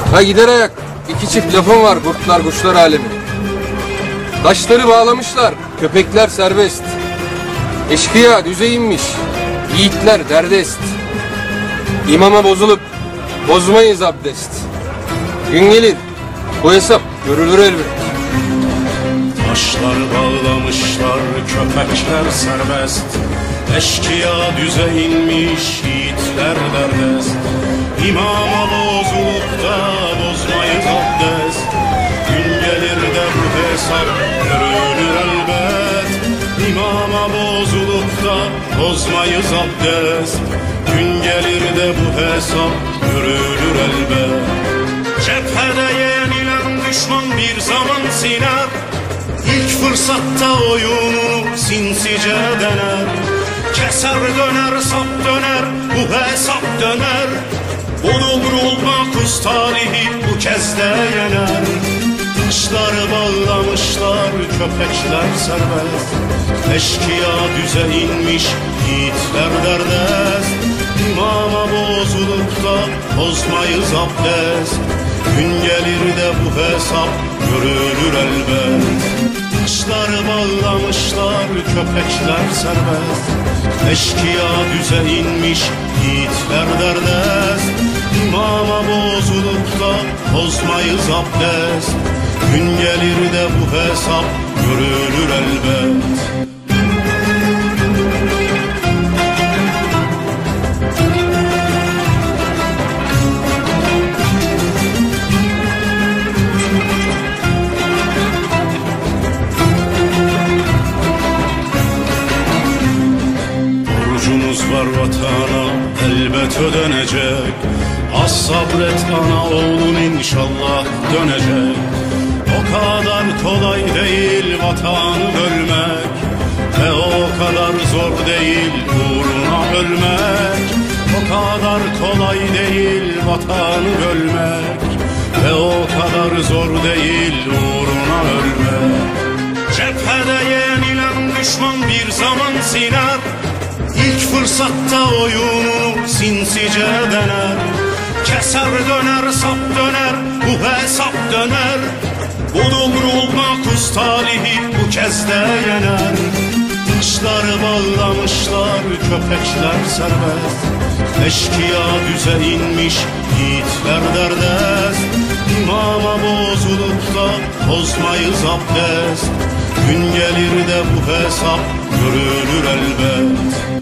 Ha gider ayak. İki çift lafım var kurtlar kuşlar alemi. Taşları bağlamışlar, köpekler serbest. Eşkıya düze inmiş, yiğitler derdest. İmama bozulup bozmayız abdest. Gün gelir, bu hesap görülür elbet. Taşlar bağlamışlar, köpekler serbest. Eşkıya düze inmiş, yiğitler derdest. İmama bozulup da bozmayız abdest. Gün gelir de bu hesap görülür elbet. İmama bozulup da bozmayız abdest. Gün gelir de bu hesap görülür elbet. Cephede yenilen düşman bir zaman siner. İlk fırsatta oyunu sinsice dener. Keser döner, sap döner, bu hesap döner. Bulur makus tarihi bu kez de yener. Taşları bağlamışlar, köpekler serbest. Eşkıya düze inmiş, yiğitler derdest. İmama bozulup da bozmayız abdest. Gün gelir de bu hesap görülür elbet. Taşları bağlamışlar, köpekler serbest. Eşkıya düze inmiş, yiğitler derdest. İmama bozulup da bozmayız abdest. Gün gelir de bu hesap görülür elbet. Borcumuz var vatana, elbet ödenecek. Az sabret ana oğlun, inşallah dönecek. O kadar kolay değil vatanı bölmek, ve o kadar zor değil uğruna ölmek. O kadar kolay değil vatanı bölmek, ve o kadar zor değil uğruna ölmek. Cephede yenilen düşman bir zaman siner. İlk fırsatta oyunu sinsice dener. Keser döner, sap döner, bu hesap döner. Bulur makus tarihi bu kez de yener. Taşları bağlamışlar, köpekler serbest. Eşkıya düze inmiş, yiğitler derdest. İmama bozulup da bozmayız abdest. Gün gelir de bu hesap görülür elbet.